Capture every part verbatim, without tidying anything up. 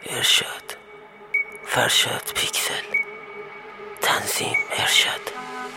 ارشاد فرشاد پیکسل تنظیم ارشاد.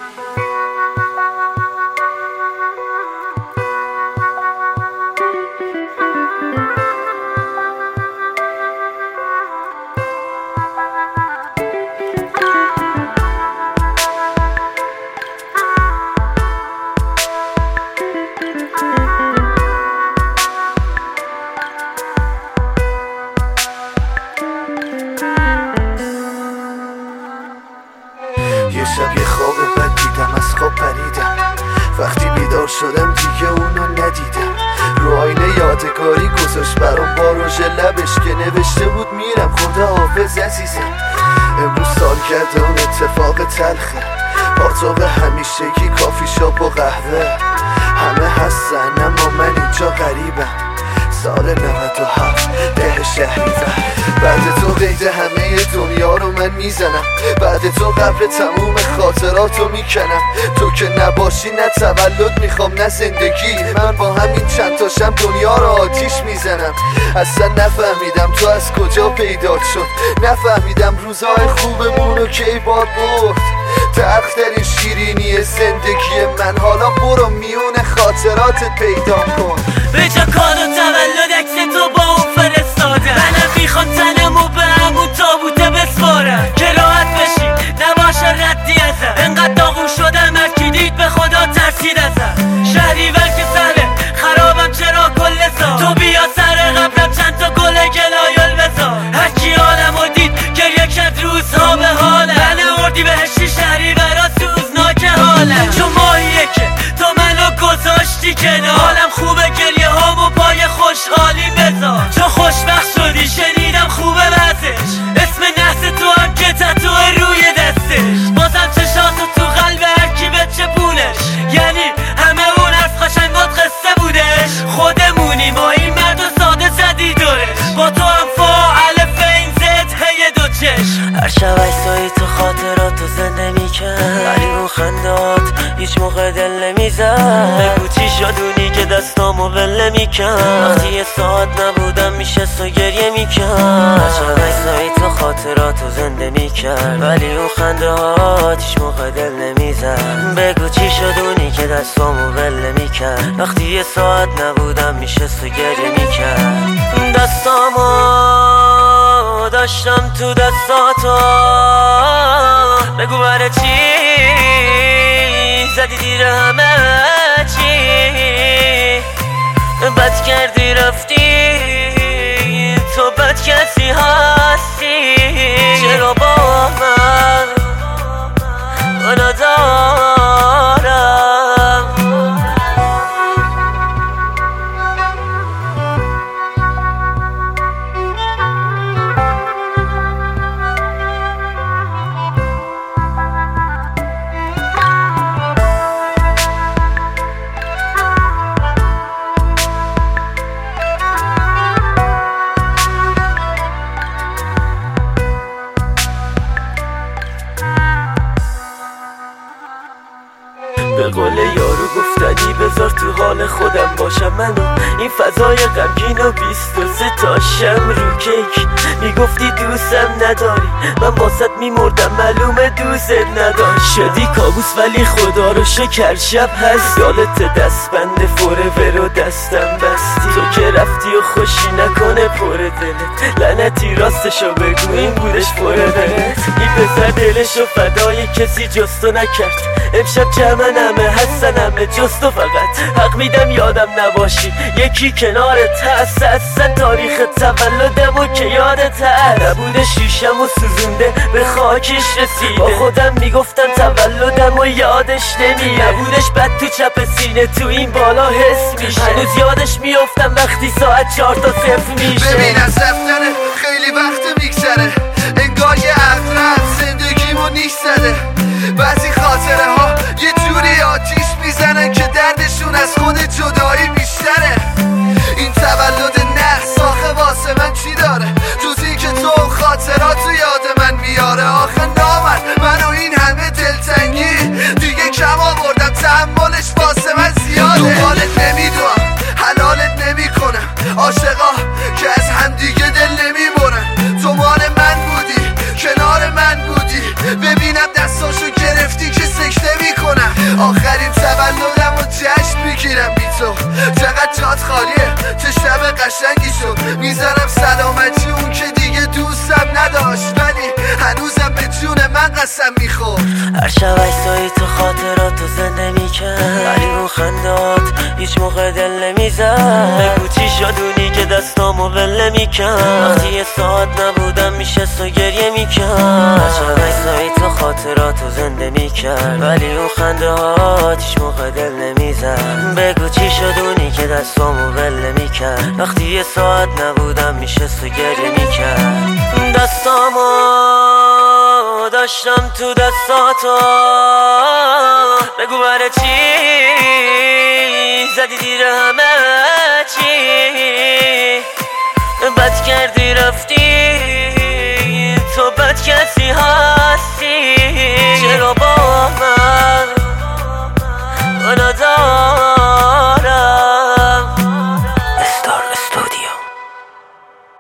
یه شب یه خواب بد دیدم، از خواب پریدم. وقتی بیدار شدم دیگه اونو ندیدم. رو آینه یادگاری گذاشت برام با رژ لبش که نوشته بود میرم خدا حافظ عزیزم. امروز سال کرده اون اتفاق تلخه، پاتوق همیشگی کافی شاپ و قهوه. همه هستن اما من اینجا غریبم. سال نود و هفت ده شهریور، بعد تو قید همه دنیا رو من میزنم. بعد تو قبر تموم خاطراتو میکنم. تو که نباشی نه تولد میخوام نه زندگی. من با همین چند تاشم دنیا رو آتیش میزنم. اصلا نفهمیدم تو از کجا پیدا شد، نفهمیدم روزای خوبمون رو کی باد برد. تختر شیرینی زندگی من، حالا برو میون خاطراتت پیدا کن. به جا کادو تولد عکس تو با اون فرستاده. منم میخوام تنمو به همون تابوته بسپارم که راحت بشی نباشه ردی ازم. انقدر داغون شدم هرکی دید به خدا ترسید ازم. شهریور که سهله خرابم چرا کل سال. تو بیا سر قبرم چند تا گل گلایل بذار. هرکی آدمو دید گریه کرد روزها به حالم. من اردی بهشتی شهریورا سوزناک حالم. چون ماهیه که تو منو گذاشتی کنار. حالم خوبه گریه هامو پای خوشحالی بذار. چون خوشبخت شدی شنیدم خوبه وزش. اسم نحس تو هم که تتوه روی دستش. بازم چشاتو تو قلب هرکی به چپونش. یعنی همه اون حرف قشنگات قصه بودش. خودمونی ما این مرد و ساده زدی دورش. با تو هم فاعل فین زد هی دو چشم. هر شب عکسایی تو خاطراتو زنده میکرد، ولی اون خندات هیچ موقع دل نمیزد. بگو چی شدونی که دستامو ول نمیکرد. وقتی یه ساعت نبودم میشست و گریه میکرد. هر شب عکسایی تو خاطراتو زنده میکرد، ولی اون خندات هیچ موقع دل نمیزد. بگو چی شدونی که دستامو ول نمیکرد. وقتی یه ساعت نبودم میشست و گریه میکرد. دستامو داشتم تو دستاتو. بگو برای چی زدی دیر همه چی. بد کردی رفتی تو بد کسی هستی. چرا با من منو دارم. به قول یارو گفتنی بذار تو حال خودم باشم. منو این فضای غمگین و بیست و سه تاشم رو کیک. میگفتی دوستم نداری، من واسط میمردم معلومه دوست نداری. شدی کابوس ولی خدا رو شکر شب هست. یادت دستبند فورور و دستم بستی. تو که رفتی و خوشی نکنه پر دلت. لعنتی راستشو بگو این بودش پر دلت. این پسر دلشو فدای کسی جستو نکرد. امشب جمعن همه هستن همه جز تو فقط. حق میدم یادم نباشی یکی کنارت هست. اصلا تاریخ تولدمو که یادت هست. نبوده شیشم و سوزونده به خاکش رسیده. با خودم میگفتم تولدمو یادش نمیاد. نبودش بد تو چپ سینه تو این بالا حس میشه. هنوز یادش میافتم وقتی ساعت چهار تا صفر میشه. ببین از رفتنه خیلی وقت میگذره. انگار یه عقرب زندگیمو نیش زده. بعضی خاطره ها یه جوری آتیش میزنن که دردشون از خود جدایی بیشتره. این تولد نحس آخه واسه من چی داره جزی که تو خاطراتو یاد من میاره. آخه نامن منو این همه دلتنگی دیگه کم آوردم، تحملش واسه من زیاده. دنبالت نمیدوام حلالت نمیکنم. عاشقا که از همدیگه دل نمیبرن. آخرین تولدم و جشن میگیرم بی تو. چقدر جات خالیه، چه شب قشنگی شد. میزنم سلامتی اون که دیگه دوستم نداشت، ولی هنوزم به جون من قسم میخورد. هر شب عکسایی تو خاطراتو زنده میکرد، ولی اون خندات هیچ موقع دل نمیزد. بگو چی شد اونی که دستامو ول نمیکرد، وقتی یه ساعت نبودم میشست و گریه میکرد. هر شب عکسایی تو خاطراتو زنده میکرد، ولی اون خندات هیچ موقع دل نمیزد. بگو چی شد اونی که دستامو ول نمیکرد، وقتی یه ساعت نبودم میشست و گریه میکرد. دستامو داشتم تو دستاتو، بگو برای چی زدی دیر همه چی. بد کردی